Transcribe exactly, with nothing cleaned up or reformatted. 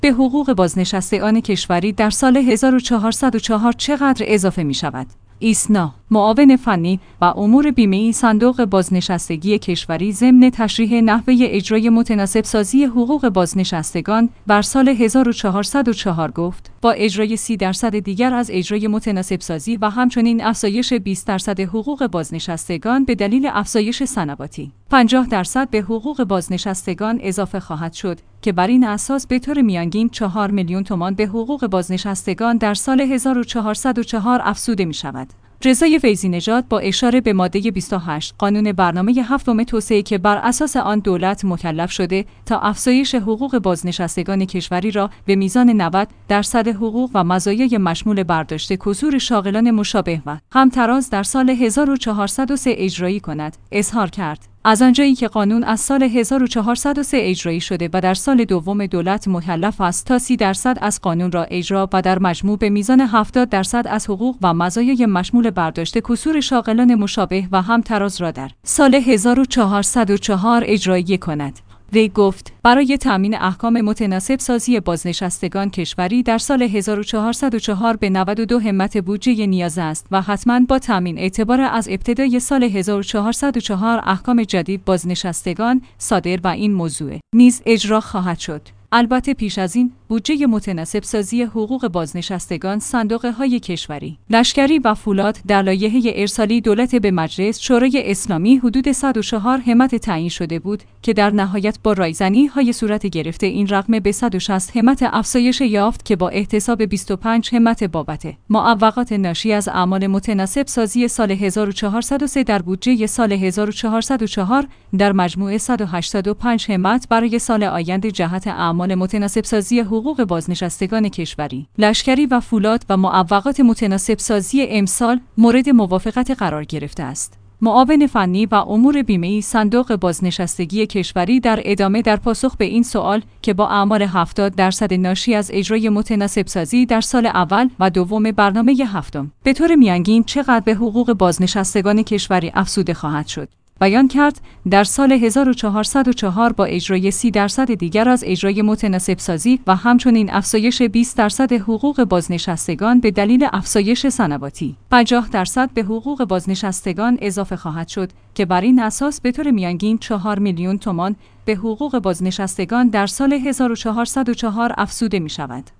به حقوق بازنشستگان کشوری در سال هزار و چهارصد و چهار چقدر اضافه می شود؟ ایسنا، معاون فنی و امور بیمه‌ای صندوق بازنشستگی کشوری ضمن تشریح نحوه اجرای متناسب سازی حقوق بازنشستگان بر سال هزار و چهارصد و چهار گفت با اجرای سی درصد دیگر از اجرای متناسب سازی و همچنین افزایش بیست درصد حقوق بازنشستگان به دلیل افزایش صنواتی، پنجاه درصد به حقوق بازنشستگان اضافه خواهد شد که بر این اساس به طور میانگین چهار میلیون تومان به حقوق بازنشستگان در سال هزار و چهارصد و چهار افزوده می شود. رضای فیضی نژاد با اشاره به ماده بیست و هشت قانون برنامه هفتم توسعه که بر اساس آن دولت مکلف شده تا افزایش حقوق بازنشستگان کشوری را به میزان نود درصد حقوق و مزایای مشمول برداشت کسور شاغلان مشابه و همتراز در سال هزار و چهارصد و سه اجرایی کند، اظهار کرد. از آنجایی که قانون از سال هزار و چهارصد و سه اجرایی شده و در سال دوم دولت مکلف است تا سی درصد از قانون را اجرا و در مجموع به میزان هفتاد درصد از حقوق و مزایای مشمول برداشت کسور شاغلان مشابه و همتراز را در سال هزار و چهارصد و چهار اجرایی کند. وی گفت برای تامین احکام متناسب سازی بازنشستگان کشوری در سال هزار و چهارصد و چهار به نود و دو همت بودجه نیاز است و حتماً با تامین اعتبار از ابتدای سال هزار و چهارصد و چهار احکام جدید بازنشستگان صادر و این موضوع نیز اجرا خواهد شد. البته پیش از این بودجه متناسب سازی حقوق بازنشستگان صندوق‌های کشوری، لشکری و فولاد در لایحه ارسالی دولت به مجلس شورای اسلامی حدود صد و چهار همت تعیین شده بود که در نهایت با رایزنی‌های صورت گرفته این رقم به صد و شصت همت افزایش یافت که با احتساب بیست و پنج همت بابت معوقات ناشی از اعمال متناسب سازی سال هزار و چهارصد و سه در بودجه سال هزار و چهارصد و چهار در مجموع صد و هشتاد و پنج همت برای سال آینده جهت اعمال متناسب سازی حقوق بازنشستگان کشوری، لشکری و فولاد و معوقات متناسب سازی امسال مورد موافقت قرار گرفته است. معاون فنی و امور بیمه‌ای صندوق بازنشستگی کشوری در ادامه در پاسخ به این سوال که با اعمال هفتاد درصد ناشی از اجرای متناسب سازی در سال اول و دوم برنامه هفتم به طور میانگین چقدر به حقوق بازنشستگان کشوری افزوده خواهد شد، بیان کرد در سال هزار و چهارصد و چهار با اجرای سی درصد دیگر از اجرای متناسب سازی و همچنین افزایش بیست درصد حقوق بازنشستگان به دلیل افزایش صنواتی، پنجاه درصد به حقوق بازنشستگان اضافه خواهد شد که بر این اساس به طور میانگین چهار میلیون تومان به حقوق بازنشستگان در سال هزار و چهارصد و چهار افزوده می شود.